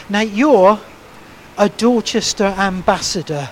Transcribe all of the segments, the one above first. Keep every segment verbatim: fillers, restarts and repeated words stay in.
Now, you're a Dorchester ambassador.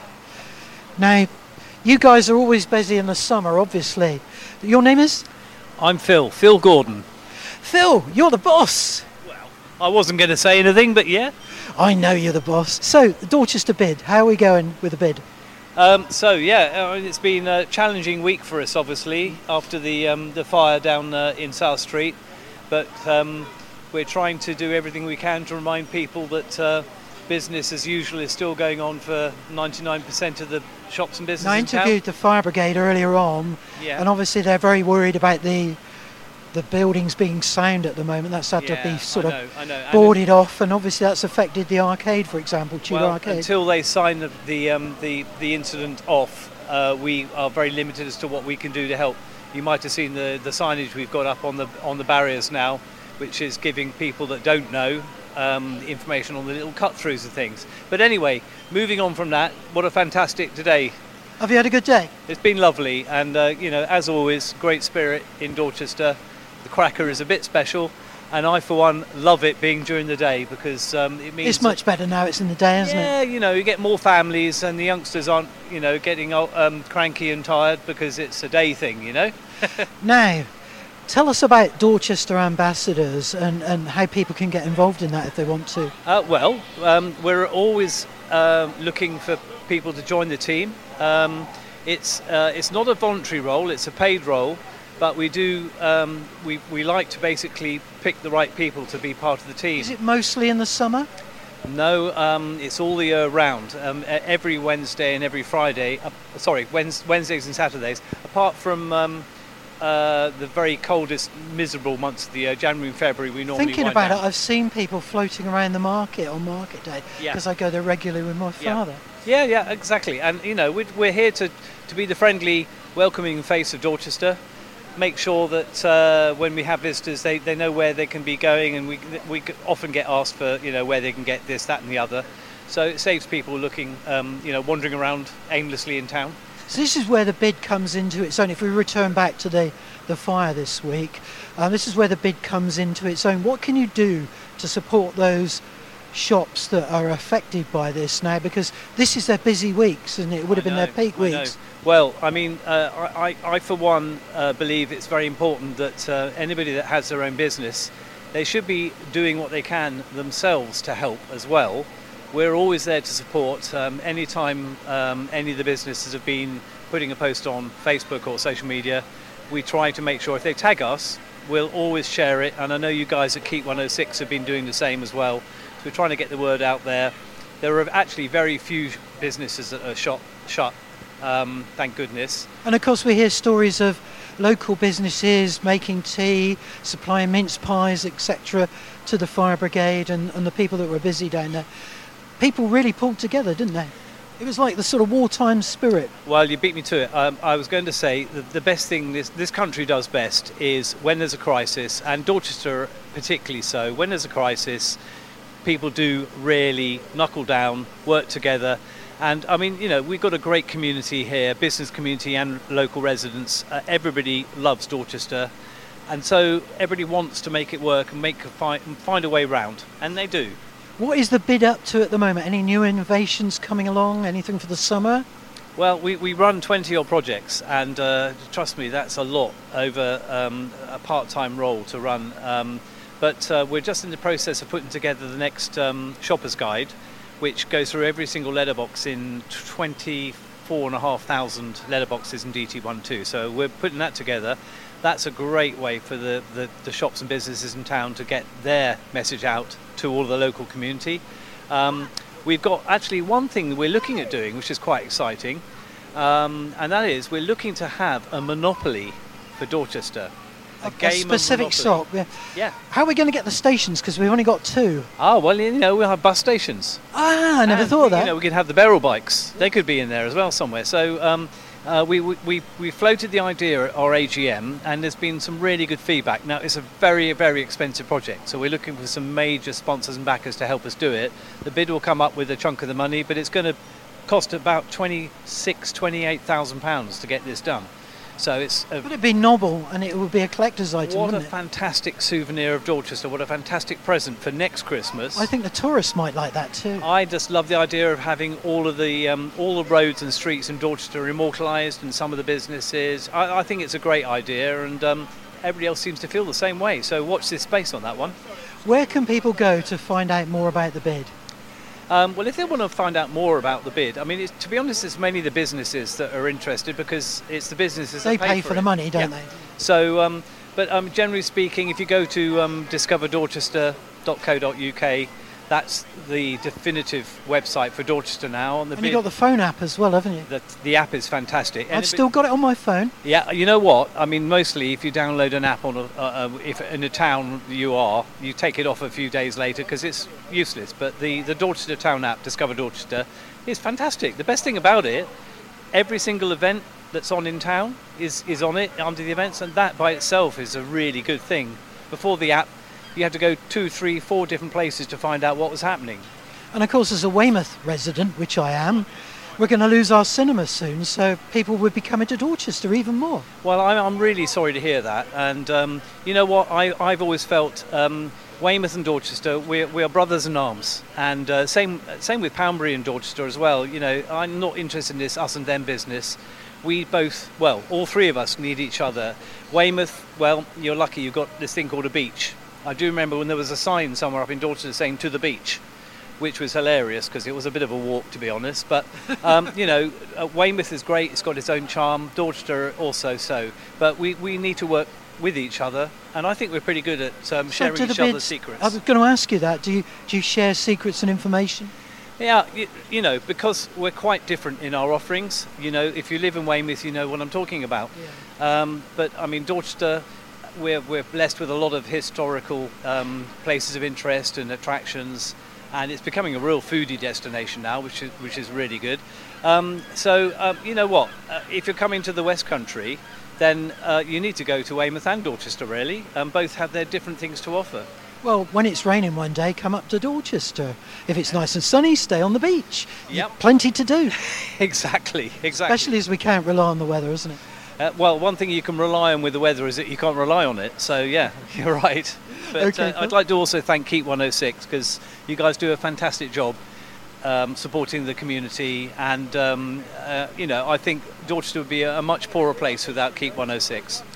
Now, you guys are always busy in the summer, obviously. Your name is? I'm Phil, Phil Gordon. Phil, you're the boss. Well, I wasn't going to say anything, but yeah. I know you're the boss. So, the Dorchester bid, how are we going with the bid? Um, so, yeah, uh, it's been a challenging week for us, obviously, after the um, the fire down uh, in South Street. But um, we're trying to do everything we can to remind people that uh, business as usual is still going on for ninety-nine percent of the shops and businesses I in town. interviewed the fire brigade earlier on, Yeah. and obviously they're very worried about the the buildings being sound at the moment. That's had Yeah, to be sort I of know, I know. And boarded off, and obviously that's affected the arcade, for example, Tudor well, Arcade. until they sign the the, um, the the incident off, uh, we are very limited as to what we can do to help. You might have seen the, the signage we've got up on the on the barriers now, which is giving people that don't know um, information on the little cut-throughs of things. But anyway, moving on from that, what a fantastic day. Have you had a good day? It's been lovely, and uh, you know, as always, great spirit in Dorchester. The cracker is a bit special, and I, for one, love it being during the day because um, it means It's much better now it's in the day, isn't yeah, it? you know, you get more families, and the youngsters aren't, you know, getting um, cranky and tired because it's a day thing, you know. Now, tell us about Dorchester Ambassadors and, and how people can get involved in that if they want to. Uh, well, um, we're always uh, looking for people to join the team. Um, it's uh, it's not a voluntary role; it's a paid role. But we do um, we we like to basically pick the right people to be part of the team. Is it mostly in the summer? No, um, it's all the year round. Um, e- every Wednesday and every Friday. Uh, sorry, Wednes- Wednesdays and Saturdays. Apart from um, uh, the very coldest, miserable months of the year, January and February, we normally Thinking wind about down. it, I've seen people floating around the market on market day Yeah. because I go there regularly with my Yeah. father. Yeah, yeah, exactly. And you know, we're, we're here to, to be the friendly, welcoming face of Dorchester. Make sure that uh, when we have visitors, they, they know where they can be going, and we we often get asked for, you know, where they can get this, that, and the other. So it saves people looking, um, you know, wandering around aimlessly in town. So this is where the bid comes into its own. If we return back to the, the fire this week, uh, this is where the bid comes into its own. What can you do to support those shops that are affected by this now? Because this is their busy weeks, and it would have I been know, their peak I know. weeks. Well, I mean, uh, I, I, I for one uh, believe it's very important that uh, anybody that has their own business, they should be doing what they can themselves to help as well. We're always there to support. Um, anytime um, any of the businesses have been putting a post on Facebook or social media, we try to make sure if they tag us, we'll always share it. And I know you guys at Keep one oh six have been doing the same as well. So we're trying to get the word out there. There are actually very few businesses that are shop, shut, um, thank goodness. And of course we hear stories of local businesses making tea, supplying mince pies, et cetera to the fire brigade and, and the people that were busy down there. People really pulled together, didn't they? It was like the sort of wartime spirit. Well, you beat me to it. Um, I was going to say the, the best thing this, this country does best is when there's a crisis, and Dorchester particularly so, when there's a crisis, people do really knuckle down, work together. And I mean, you know, we've got a great community here, business community and local residents. Uh, everybody loves Dorchester. And so everybody wants to make it work and make a fi- find a way round. And they do. What is the bid up to at the moment? Any new innovations coming along? Anything for the summer? Well, we, we run twenty odd projects, and uh, trust me, that's a lot over um, a part-time role to run. Um, but uh, we're just in the process of putting together the next um, shopper's guide, which goes through every single letterbox in twenty-four and a half thousand letterboxes in D T one two. So we're putting that together. That's a great way for the, the, the shops and businesses in town to get their message out to all of the local community. Um, we've got actually one thing that we're looking at doing, which is quite exciting, um, and that is we're looking to have a monopoly for Dorchester. A, A game specific of shop. Monopoly. Yeah. Yeah. How are we going to get the stations? Because we've only got two. Ah, well, you know, we'll have bus stations. Ah, I never And, thought of that. You know, we could have the barrel bikes. They could be in there as well somewhere. So um, uh, we, we we floated the idea at our A G M, and there's been some really good feedback. Now, it's a very, very expensive project, so we're looking for some major sponsors and backers to help us do it. The bid will come up with a chunk of the money, but it's going to cost about twenty-six, twenty-eight thousand pounds to get this done. So it's a, Would it be novel and it would be a collector's item, what a wouldn't it? fantastic souvenir of Dorchester. What a fantastic present for next Christmas. I think the tourists might like that too. I just love the idea of having all of the um, all the roads and streets in Dorchester immortalised, and some of the businesses. I, I think it's a great idea, and um, everybody else seems to feel the same way. So watch this space on that one. Where can people go to find out more about the bid? Um, well, if they want to find out more about the bid, I mean, it's, to be honest, it's mainly the businesses that are interested, because it's the businesses They that pay, pay for it. the money, don't Yeah. they? So, um, but um, generally speaking, if you go to um, discover dorchester dot co dot U K, that's the definitive website for Dorchester now. On the And bid, you've got the phone app as well, haven't you? the, the app is fantastic. And I've if it- still got it on my phone. Yeah, you know what? I mean, mostly if you download an app on a, uh, uh, if in a town you are, you take it off a few days later because it's useless. But the, the Dorchester Town app, Discover Dorchester, is fantastic. The best thing about it, every single event that's on in town is, is on it under the events, and that by itself is a really good thing. Before the app, you had to go two, three, four different places to find out what was happening. And of course, as a Weymouth resident, which I am, we're going to lose our cinema soon, so people would be coming to Dorchester even more. Well, I'm, I'm really sorry to hear that. And um, you know what? I, I've always felt um, Weymouth and Dorchester, we're, we are brothers in arms. And uh, same same with Poundbury and Dorchester as well. You know, I'm not interested in this us and them business. We both, well, all three of us need each other. Weymouth, well, you're lucky you've got this thing called a beach. I do remember when there was a sign somewhere up in Dorchester saying "to the beach," which was hilarious because it was a bit of a walk, to be honest. But um, you know, uh, Weymouth is great; it's got its own charm. Dorchester also so. But we, we need to work with each other, and I think we're pretty good at um, So sharing do the each other's bids- secrets. I was going to ask you that. Do you do you share secrets and information? Yeah, you, you know, because we're quite different in our offerings. You know, if you live in Weymouth, you know what I'm talking about. Um, but I mean, Dorchester, we're we're blessed with a lot of historical um, places of interest and attractions, and it's becoming a real foodie destination now, which is which is really good. Um, so um, you know what, uh, if you're coming to the West Country, then uh, you need to go to Weymouth and Dorchester. Really, um, both have their different things to offer. Well, when it's raining one day, come up to Dorchester. If it's nice and sunny, stay on the beach. Yep. Plenty to do, Exactly, exactly. especially as we can't rely on the weather, isn't it? Uh, well, one thing you can rely on with the weather is that you can't rely on it. So yeah, you're right. But Okay, uh, cool. I'd like to also thank Keep one oh six, because you guys do a fantastic job um, supporting the community, and um, uh, you know, I think Dorchester would be a, a much poorer place without Keep one oh six.